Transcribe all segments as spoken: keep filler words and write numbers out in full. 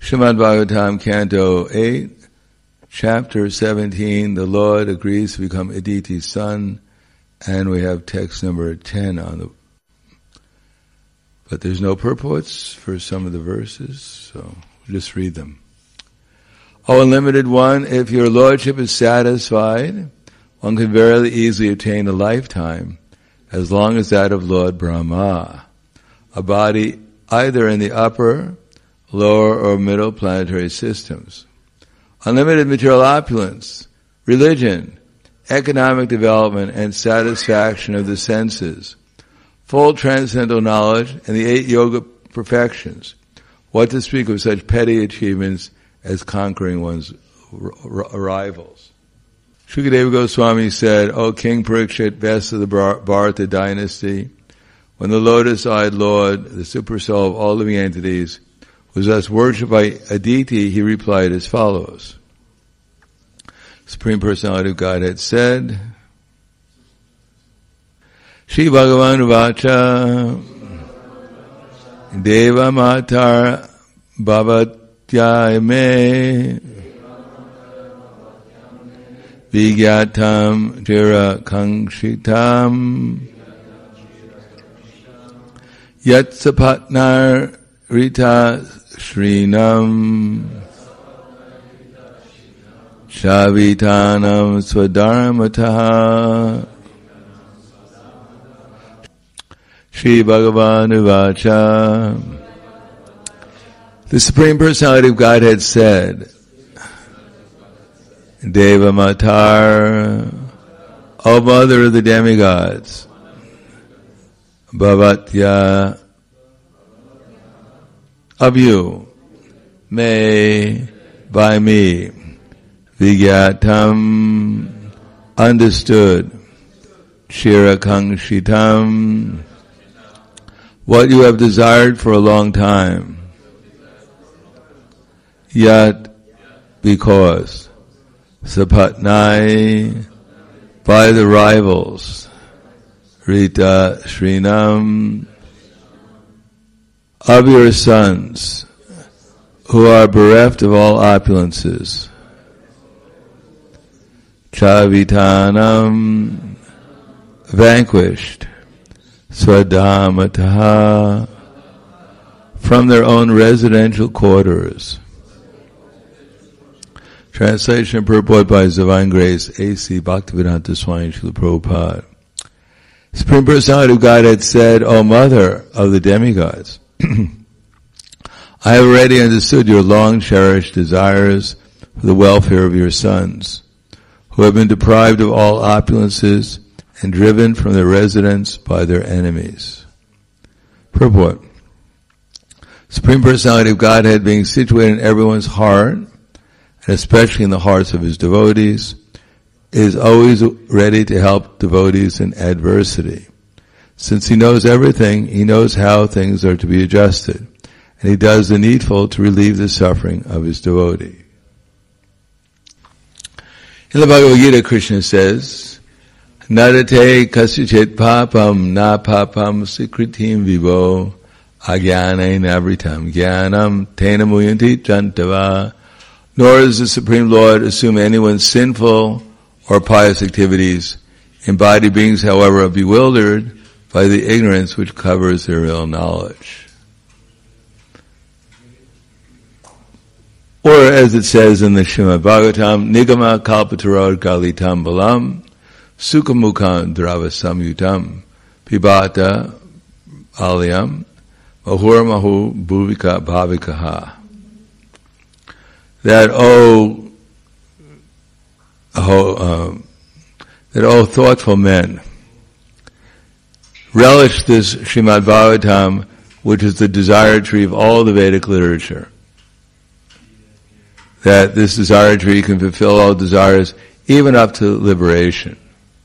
Srimad Bhagavatam, Canto eight, Chapter seventeen, the Lord agrees to become Aditi's son, and we have text number ten on the, but there's no purports for some of the verses, so we'll just read them. O Unlimited One, if your Lordship is satisfied, one can very easily attain a lifetime, as long as that of Lord Brahma, a body either in the upper, lower, or middle planetary systems. Unlimited material opulence, religion, economic development, and satisfaction of the senses, full transcendental knowledge, and the eight yoga perfections. What to speak of such petty achievements as conquering one's r- r- rivals. Shukadeva Goswami said, O King Parikshit, best of the Bharata dynasty, when the lotus-eyed Lord, the super soul of all living entities, was thus worshipped by Aditi, he replied as follows. Supreme Personality of Godhead said, Shri Bhagavan Vacha Deva Matar Bhavatyame Vigyatam Jira Kangshitam Yat Sapatnar Rita Shrinam Shavitanam Swadharmataha Shri Bhagavan Vacha. The Supreme Personality of Godhead said, Deva Matar, O Mother of the demigods, Bhavatya, of you, may, by me, Vigyatam, understood, Shirakangshitam, what you have desired for a long time, yet, because, Sapatnai, by the rivals, Rita Shrinam, of your sons, who are bereft of all opulences, Chavitanam, vanquished, Swadhamataha, from their own residential quarters. Translation and purport by His Divine Grace, A C Bhaktivedanta Swami Srila Prabhupada. Supreme Personality of Godhead said, O Mother of the demigods, I have already understood your long-cherished desires for the welfare of your sons, who have been deprived of all opulences and driven from their residence by their enemies. Purport. Supreme Personality of Godhead being situated in everyone's heart, and especially in the hearts of His devotees, is always ready to help devotees in adversity. Since He knows everything, He knows how things are to be adjusted, and He does the needful to relieve the suffering of His devotee. In the Bhagavad Gita, Krishna says, Nadate kasichit papam na papam sikritim vivo agyane navritam gyanam tena muyanti jantava. Nor does the Supreme Lord assume anyone's sinful or pious activities. Embodied beings, however, are bewildered by the ignorance which covers their ill knowledge. Or as it says in the Srimad Bhagavatam, Nigama kalpatarod galitam balam sukhamukam drava samyutam pibata alyam mahur mahu bhuvika bhavikaha. That, oh, oh, um, that, oh, thoughtful men, relish this Srimad Bhagavatam, which is the desire tree of all the Vedic literature. That this desire tree can fulfill all desires, even up to liberation.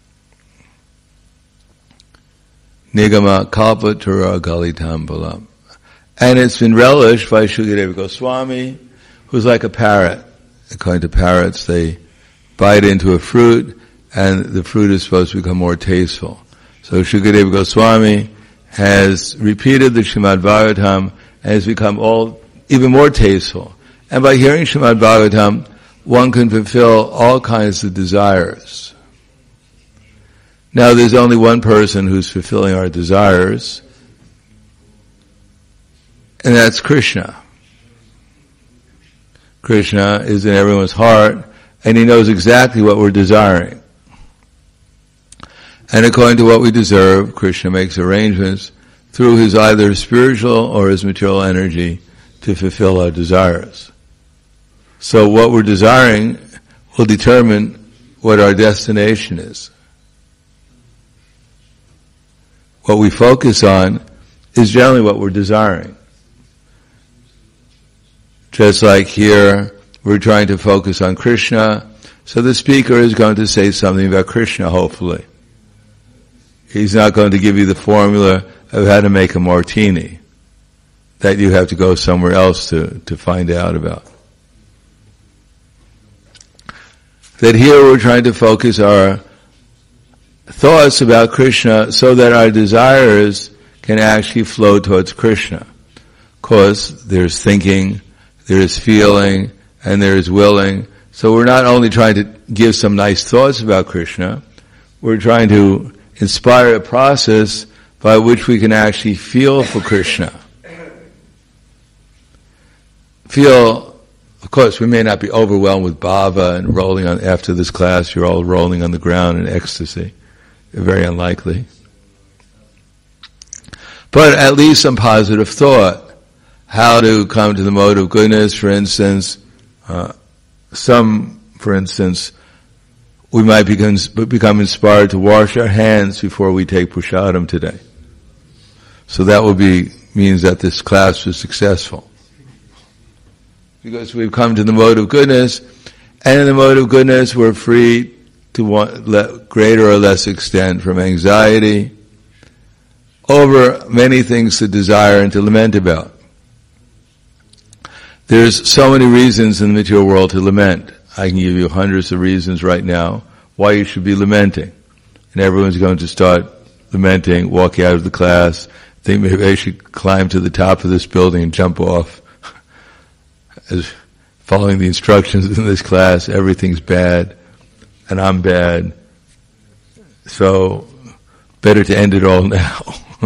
Nigama kalpatura galitam balam. And it's been relished by Shukadeva Goswami, who's like a parrot. According to parrots, they bite into a fruit, and the fruit is supposed to become more tasteful. So Shukadeva Goswami has repeated the Srimad Bhagavatam and has become all even more tasteful. And by hearing Srimad Bhagavatam, one can fulfill all kinds of desires. Now there's only one person who's fulfilling our desires, and that's Krishna. Krishna is in everyone's heart, and he knows exactly what we're desiring. And according to what we deserve, Krishna makes arrangements through his either spiritual or his material energy to fulfill our desires. So what we're desiring will determine what our destination is. What we focus on is generally what we're desiring. Just like here, we're trying to focus on Krishna, so the speaker is going to say something about Krishna, hopefully. He's not going to give you the formula of how to make a martini that you have to go somewhere else to, to find out about. That here we're trying to focus our thoughts about Krishna so that our desires can actually flow towards Krishna. Of course, there's thinking, there's feeling, and there's willing. So we're not only trying to give some nice thoughts about Krishna, we're trying to inspire a process by which we can actually feel for Krishna. Feel, of course, we may not be overwhelmed with bhava and rolling on, after this class, you're all rolling on the ground in ecstasy. Very unlikely. But at least some positive thought. How to come to the mode of goodness, for instance, uh, some, for instance, we might become, become inspired to wash our hands before we take prasadam today. So that will be, means that this class was successful. Because we've come to the mode of goodness, and in the mode of goodness we're free to want, let, greater or less extent from anxiety over many things to desire and to lament about. There's so many reasons in the material world to lament. I can give you hundreds of reasons right now why you should be lamenting. And everyone's going to start lamenting, walk out of the class, think maybe I should climb to the top of this building and jump off. As following the instructions in this class, everything's bad, and I'm bad. So, better to end it all now.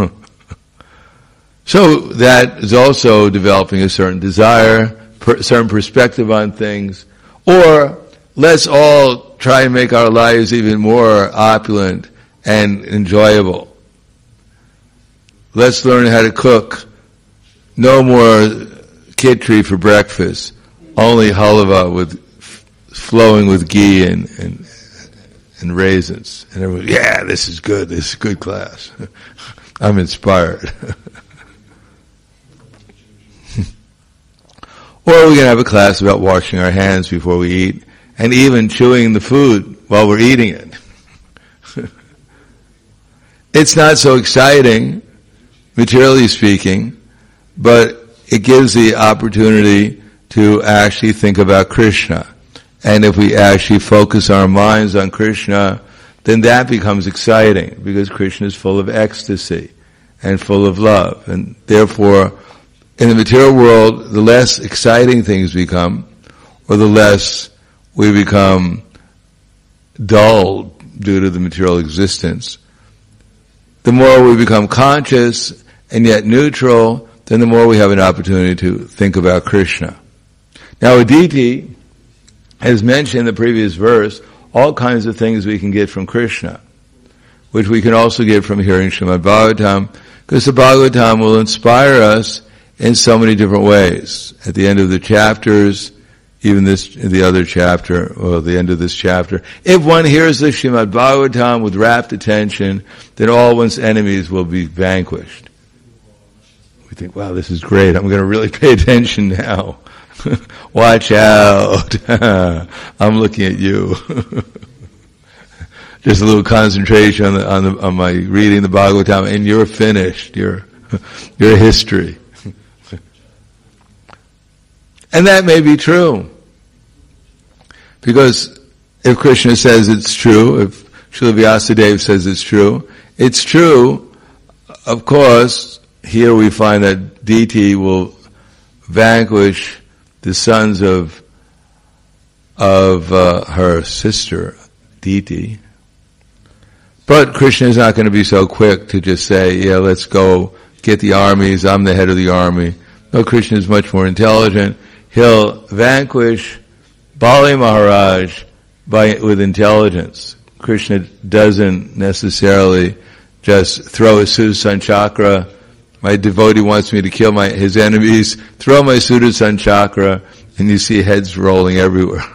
So that is also developing a certain desire, per, certain perspective on things, or let's all try and make our lives even more opulent and enjoyable. Let's learn how to cook. No more khichdi for breakfast, only halwa with flowing with ghee and, and and raisins. And everyone, yeah, this is good. This is a good class. I'm inspired. Or we can have a class about washing our hands before we eat, and even chewing the food while we're eating it. It's not so exciting, materially speaking, but it gives the opportunity to actually think about Krishna. And if we actually focus our minds on Krishna, then that becomes exciting, because Krishna is full of ecstasy and full of love. And therefore, in the material world, the less exciting things become, or the less we become dull due to the material existence, the more we become conscious and yet neutral, then the more we have an opportunity to think about Krishna. Now, Aditi has mentioned in the previous verse all kinds of things we can get from Krishna, which we can also get from hearing Srimad Bhagavatam, because the Bhagavatam will inspire us in so many different ways. At the end of the chapters, even this, in the other chapter, or the end of this chapter, if one hears the Srimad Bhagavatam with rapt attention, then all one's enemies will be vanquished. We think, wow, this is great. I'm going to really pay attention now. Watch out. I'm looking at you. Just a little concentration on the, on the, on my reading the Bhagavatam, and you're finished. You're, you're history. And that may be true. Because if Krishna says it's true, if Srila Vyasadeva says it's true, it's true. Of course, here we find that D T will vanquish the sons of of uh, her sister, Diti. But Krishna is not going to be so quick to just say, yeah, let's go get the armies, I'm the head of the army. No, Krishna is much more intelligent. He'll vanquish Bali Maharaj by, with intelligence. Krishna doesn't necessarily just throw a Sudarshan chakra. My devotee wants me to kill my, his enemies. Throw my Sudarshan chakra, and you see heads rolling everywhere.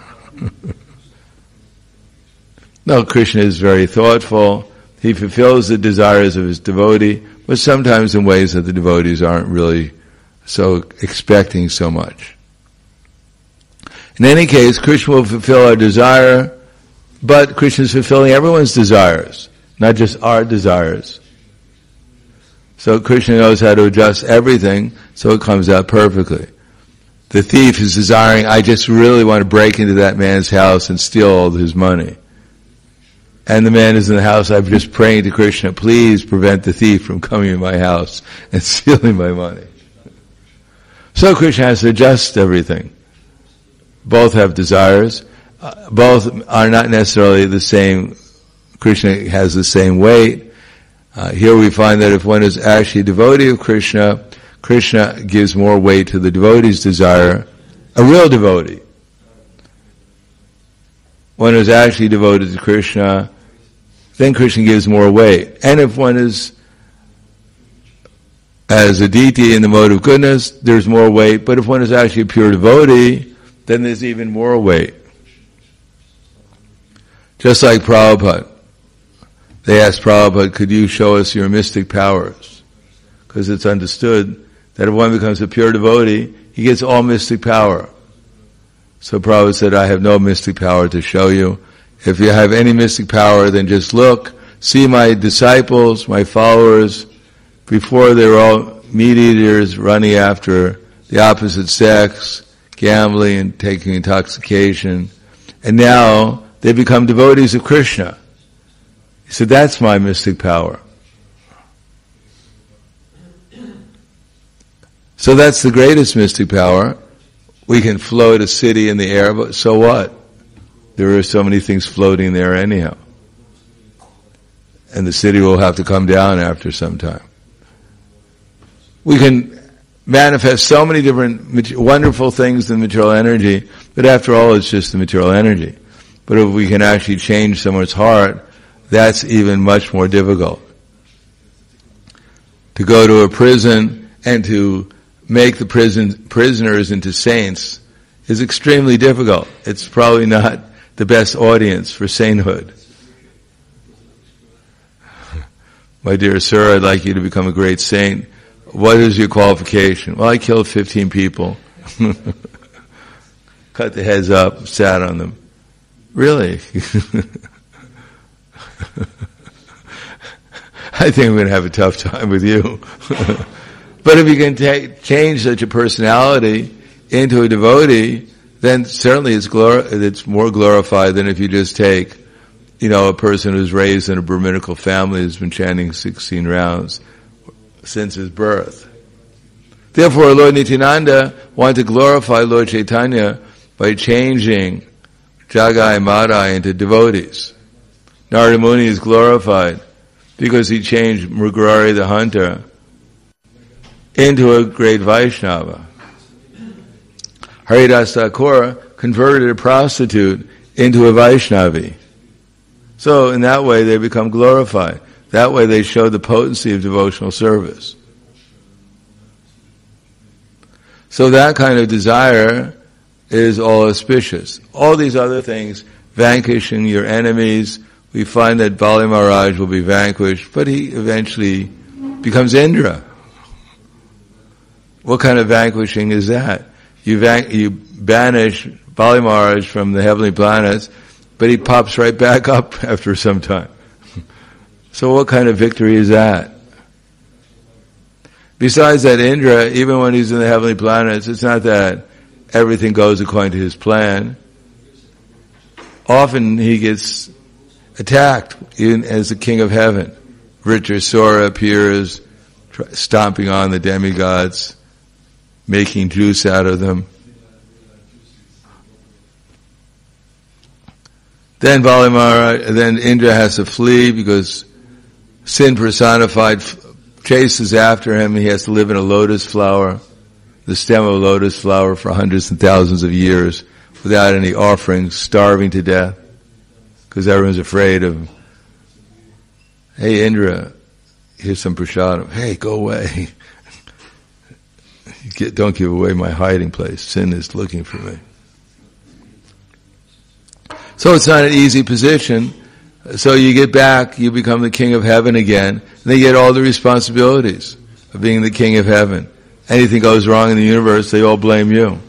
No, Krishna is very thoughtful. He fulfills the desires of his devotee, but sometimes in ways that the devotees aren't really so expecting so much. In any case, Krishna will fulfill our desire, but Krishna is fulfilling everyone's desires, not just our desires. So Krishna knows how to adjust everything, so it comes out perfectly. The thief is desiring, I just really want to break into that man's house and steal all his money. And the man is in the house, I'm just praying to Krishna, please prevent the thief from coming in my house and stealing my money. So Krishna has to adjust everything. Both have desires. Uh, both are not necessarily the same. Krishna has the same weight. Uh, here we find that if one is actually a devotee of Krishna, Krishna gives more weight to the devotee's desire, a real devotee. One is actually devoted to Krishna, then Krishna gives more weight. And if one is as a deity in the mode of goodness, there's more weight. But if one is actually a pure devotee, then there's even more weight. Just like Prabhupada. They asked Prabhupada, could you show us your mystic powers? Because it's understood that if one becomes a pure devotee, he gets all mystic power. So Prabhupada said, I have no mystic power to show you. If you have any mystic power, then just look, see my disciples, my followers, before they were all meat eaters running after the opposite sex, gambling and taking intoxication, and now they become devotees of Krishna. He said, that's my mystic power. So that's the greatest mystic power. We can float a city in the air, but so what? There are so many things floating there anyhow. And the city will have to come down after some time. We can manifest so many different wonderful things in material energy, but after all, it's just the material energy. But if we can actually change someone's heart, that's even much more difficult. To go to a prison and to make the prison prisoners into saints is extremely difficult. It's probably not the best audience for sainthood. My dear sir, I'd like you to become a great saint. What is your qualification? Well, I killed fifteen people. Cut the heads up, sat on them. Really? I think I'm going to have a tough time with you. But if you can take, change such a personality into a devotee, then certainly it's glor- it's more glorified than if you just take, you know, a person who's raised in a Brahminical family who's been chanting sixteen rounds since his birth. Therefore, Lord Nityananda wanted to glorify Lord Chaitanya by changing Jagai Madai into devotees. Narada Muni is glorified because he changed Mrugari the hunter into a great Vaishnava. Haridas Thakur converted a prostitute into a Vaishnavi. So in that way they become glorified. That way they show the potency of devotional service. So that kind of desire is all auspicious. All these other things, vanquishing your enemies, we find that Bali Maharaj will be vanquished, but he eventually becomes Indra. What kind of vanquishing is that? You, van- you banish Bali Maharaj from the heavenly planets, but he pops right back up after some time. So what kind of victory is that? Besides that, Indra, even when he's in the heavenly planets, it's not that everything goes according to his plan. Often he gets attacked, even as the king of heaven. Vritrasura appears, stomping on the demigods, making juice out of them. Then Bali Maharaj, then Indra has to flee because sin personified chases after him. He has to live in a lotus flower, the stem of a lotus flower for hundreds and thousands of years without any offerings, starving to death because everyone's afraid of, hey Indra, here's some prasadam. Hey, go away. Get, don't give away my hiding place. Sin is looking for me. So it's not an easy position. So you get back, you become the king of heaven again, and they get all the responsibilities of being the king of heaven. Anything goes wrong in the universe, they all blame you.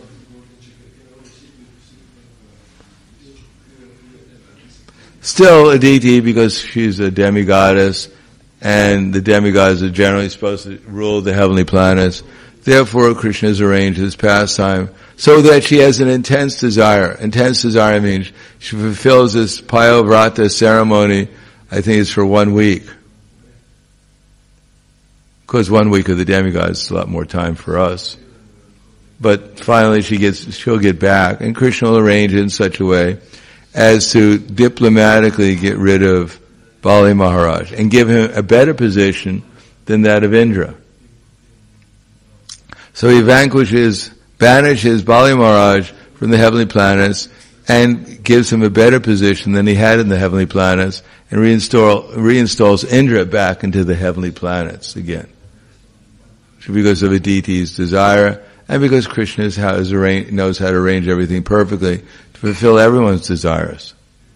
Still, Aditi, because she's a demigoddess, and the demigods are generally supposed to rule the heavenly planets, therefore Krishna has arranged his pastime so that she has an intense desire. Intense desire means she fulfills this Payovrata ceremony, I think it's for one week. Of course, one week of the demigods is a lot more time for us. But finally she gets, she'll get back, and Krishna will arrange it in such a way as to diplomatically get rid of Bali Maharaj and give him a better position than that of Indra. So he vanquishes, banishes Bali Maharaj from the heavenly planets and gives him a better position than he had in the heavenly planets and reinstall, reinstalls Indra back into the heavenly planets again. Because of Aditi's desire and because Krishna is how is arrange, knows how to arrange everything perfectly to fulfill everyone's desires.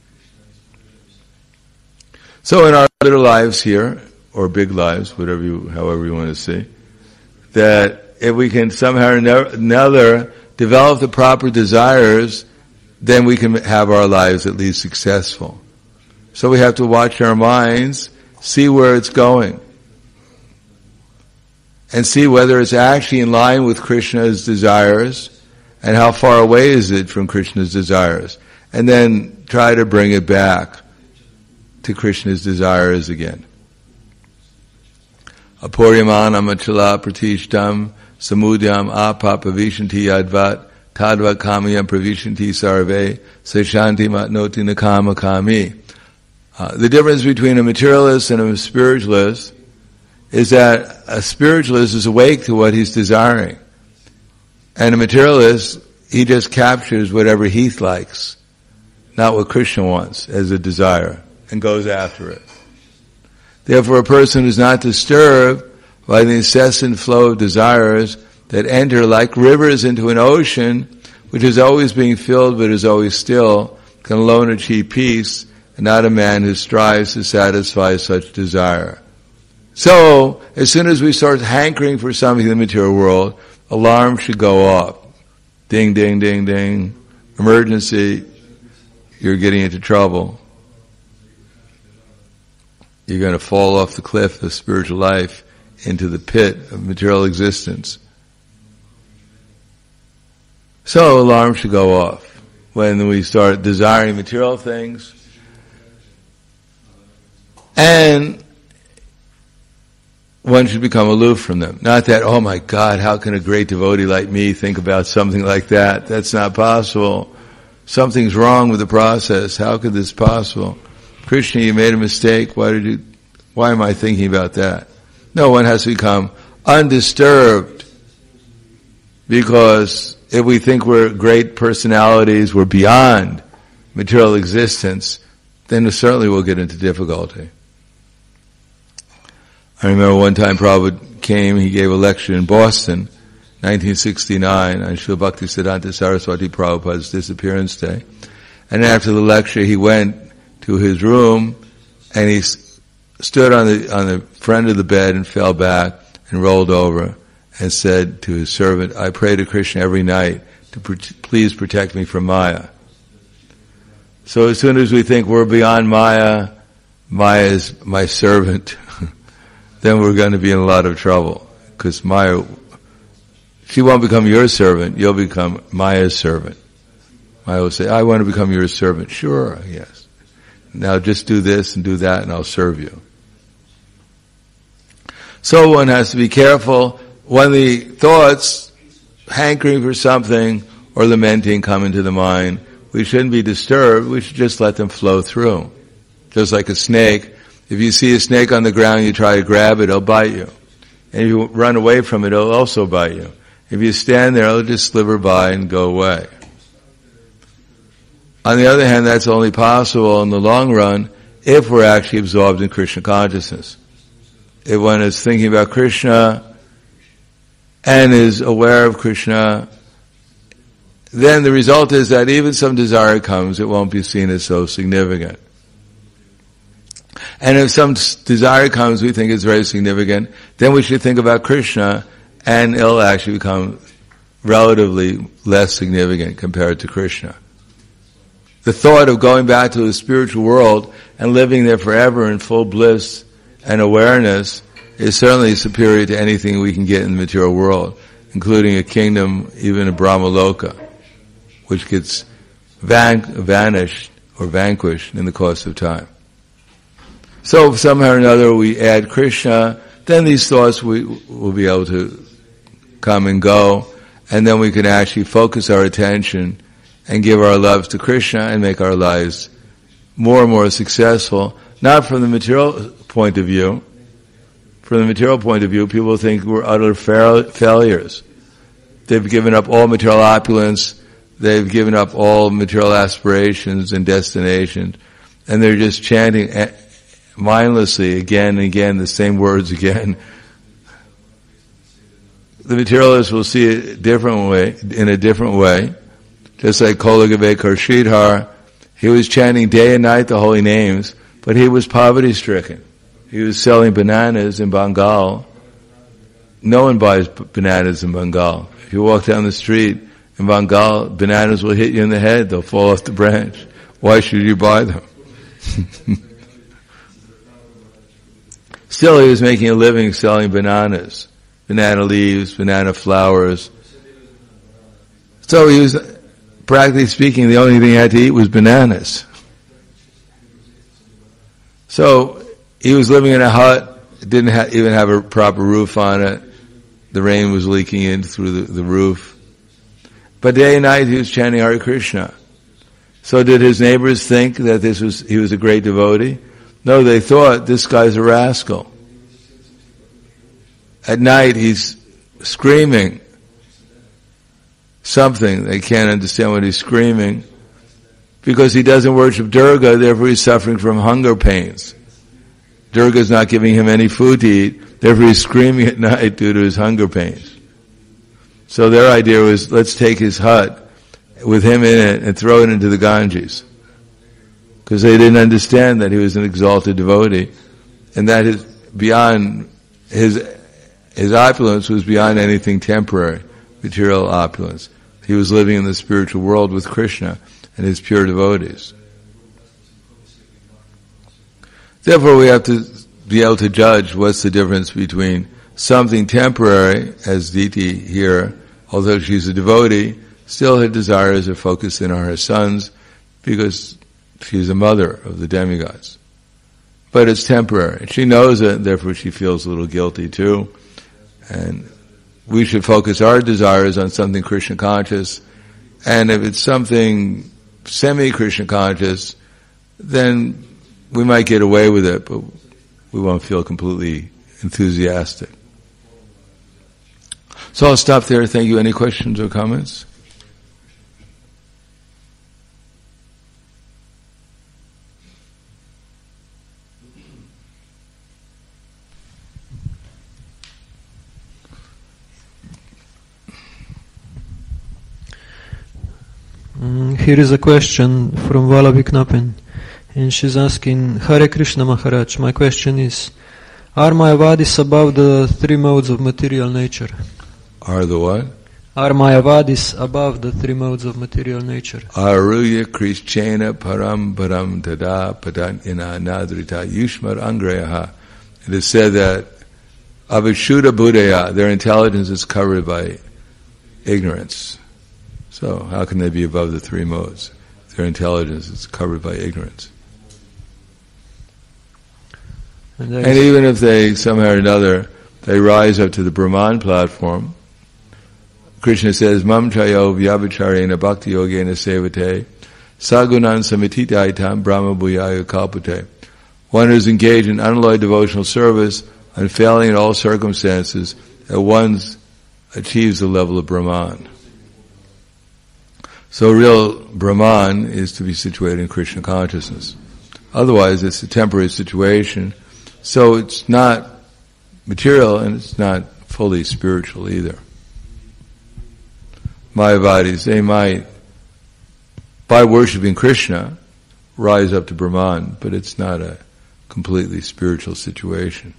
So in our little lives here, or big lives, whatever you, however you want to see, that if we can somehow or another develop the proper desires, then we can have our lives at least successful. So we have to watch our minds, see where it's going, and see whether it's actually in line with Krishna's desires, and how far away is it from Krishna's desires, and then try to bring it back to Krishna's desires again. Apuryamanam achala pratishtam samudyam apapavishanti yadvat tadvat kamayam pravishanti sarve seshanti matnoti nakama kami. Uh, the difference between a materialist and a spiritualist is that a spiritualist is awake to what he's desiring. And a materialist, he just captures whatever he likes, not what Krishna wants as a desire, and goes after it. Therefore, a person who's not disturbed by the incessant flow of desires that enter like rivers into an ocean, which is always being filled but is always still, can alone achieve peace, and not a man who strives to satisfy such desire. So, as soon as we start hankering for something in the material world, alarm should go off. Ding, ding, ding, ding. Emergency. You're getting into trouble. You're going to fall off the cliff of spiritual life into the pit of material existence. So, alarm should go off when we start desiring material things. And one should become aloof from them. Not that, oh my God, how can a great devotee like me think about something like that? That's not possible. Something's wrong with the process. How could this be possible? Krishna, you made a mistake. Why did you, why am I thinking about that? No, one has to become undisturbed. Because if we think we're great personalities, we're beyond material existence, then certainly we'll get into difficulty. I remember one time Prabhupada came, he gave a lecture in Boston, nineteen sixty-nine, on Srila Bhaktisiddhanta Saraswati Prabhupada's disappearance day. And after the lecture, he went to his room, and he stood on the, on the front of the bed and fell back and rolled over and said to his servant, I pray to Krishna every night to pr- please protect me from Maya. So as soon as we think we're beyond Maya, Maya is my servant, then we're going to be in a lot of trouble. Because Maya, she won't become your servant, you'll become Maya's servant. Maya will say, I want to become your servant. Sure, yes. Now just do this and do that and I'll serve you. So one has to be careful when the thoughts, hankering for something or lamenting come into the mind. we shouldn't be disturbed. We should just let them flow through. Just like a snake. If you see a snake on the ground, you try to grab it, it'll bite you. And if you run away from it, it'll also bite you. If you stand there, it'll just slither by and go away. On the other hand, that's only possible in the long run if we're actually absorbed in Krishna consciousness. If one is thinking about Krishna and is aware of Krishna, then the result is that even some desire comes, it won't be seen as so significant. And if some desire comes, we think it's very significant, then we should think about Krishna, and it'll actually become relatively less significant compared to Krishna. The thought of going back to the spiritual world and living there forever in full bliss and awareness is certainly superior to anything we can get in the material world, including a kingdom, even a Brahmaloka, which gets van- vanished or vanquished in the course of time. So if somehow or another we add Krishna, then these thoughts we will be able to come and go, and then we can actually focus our attention and give our love to Krishna and make our lives more and more successful, not from the material point of view. From the material point of view, people think we're utter fail- failures. They've given up all material opulence, they've given up all material aspirations and destinations, and they're just chanting mindlessly again and again the same words again. The materialists will see it a different way, in a different way. Just like Kolagave Karshidhar, he was chanting day and night the holy names, but he was poverty stricken. He was selling bananas in Bengal. No one buys b- bananas in Bengal. If you walk down the street in Bengal, bananas will hit you in the head, they'll fall off the branch. Why should you buy them? Still, he was making a living selling bananas, banana leaves, banana flowers. So he was, practically speaking, the only thing he had to eat was bananas. So he was living in a hut, didn't ha- even have a proper roof on it. The rain was leaking in through the, the roof. But day and night he was chanting Hare Krishna. So did his neighbors think that this was he was a great devotee? No, they thought this guy's a rascal. At night he's screaming something. They can't understand what he's screaming because he doesn't worship Durga, therefore he's suffering from hunger pains. Durga's not giving him any food to eat, therefore he's screaming at night due to his hunger pains. So their idea was, let's take his hut with him in it and throw it into the Ganges. Because they didn't understand that he was an exalted devotee, and that his, beyond, his, his opulence was beyond anything temporary, material opulence. He was living in the spiritual world with Krishna and his pure devotees. Therefore we have to be able to judge what's the difference between something temporary, as Diti here, although she's a devotee, still her desires are focused in on her sons, because she's a mother of the demigods. But it's temporary. She knows it, therefore she feels a little guilty too. And we should focus our desires on something Krishna conscious. And if it's something semi-Krishna conscious, then we might get away with it, but we won't feel completely enthusiastic. So I'll stop there. Thank you. Any questions or comments? Mm, here is a question from Vallabhi Knappen, and she's asking, Hare Krishna Maharaj, my question is, are Mayavadis above the three modes of material nature? Are the what? Are Mayavadis above the three modes of material nature? Aruya Krishchena Param Param Tada Padanyana Nadrita Yushmar Angreyaha. It is said that Avishuddha Buddhaya, their intelligence is covered by ignorance. So how can they be above the three modes? Their intelligence is covered by ignorance. And, and even if they somehow or another, they rise up to the Brahman platform, Krishna says, Mam chayo vyabhicharena bhakti yogena sevate Sagunan samititaitam brahma bhuyaya kalpate. One who is engaged in unalloyed devotional service, unfailing in all circumstances, at once achieves the level of Brahman. So real Brahman is to be situated in Krishna consciousness. Otherwise it's a temporary situation, so it's not material and it's not fully spiritual either. Mayavadis, they might, by worshipping Krishna, rise up to Brahman, but it's not a completely spiritual situation.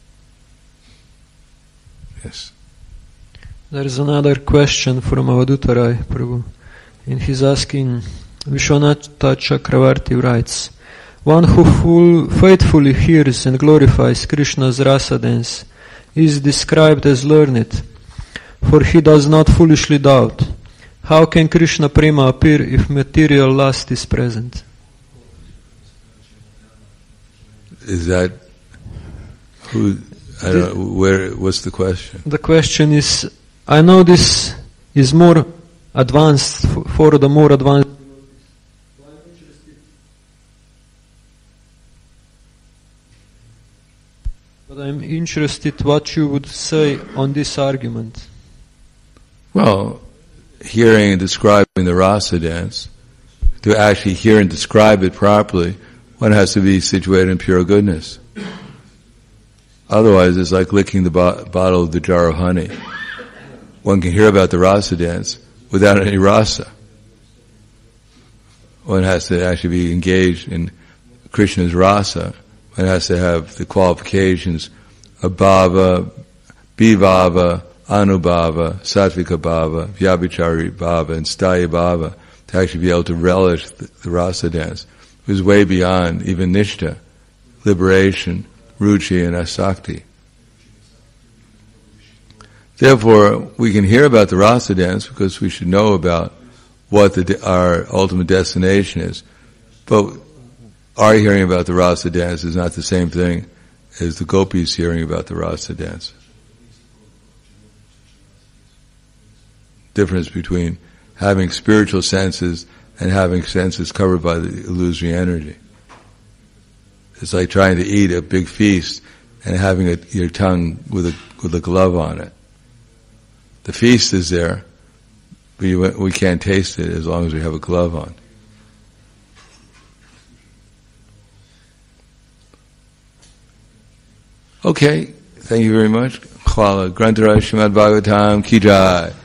Yes. There is another question from Avadhuta Rai Prabhu, and he's asking, Vishwanatha Chakravarti writes, one who full, faithfully hears and glorifies Krishna's rasa dance is described as learned, for he does not foolishly doubt. How can Krishna prema appear if material lust is present? Is that who? I don't know, where? What's the question? The question is, I know this is more advanced for the more advanced. But I'm interested what you would say on this argument. Well, hearing and describing the rasa dance, to actually hear and describe it properly, one has to be situated in pure goodness. Otherwise, it's like licking the bo- bottle of the jar of honey. One can hear about the rasa dance without any rasa. One has to actually be engaged in Krishna's rasa. One has to have the qualifications of bhava, bhava, anubhava, sattvika bhava, vyabhichari bhava, and sthaya bhava to actually be able to relish the, the rasa dance. It was way beyond even nishta, liberation, ruchi, and asakti. Therefore, we can hear about the rasa dance because we should know about what the, our ultimate destination is. But our hearing about the rasa dance is not the same thing as the gopis hearing about the rasa dance. Difference between having spiritual senses and having senses covered by the illusory energy. It's like trying to eat a big feast and having a, your tongue with a with a glove on it. The feast is there, but you, we can't taste it as long as we have a glove on. Okay, thank you very much. Khala Grantaraj Srimad Bhagavatam Ki Jai.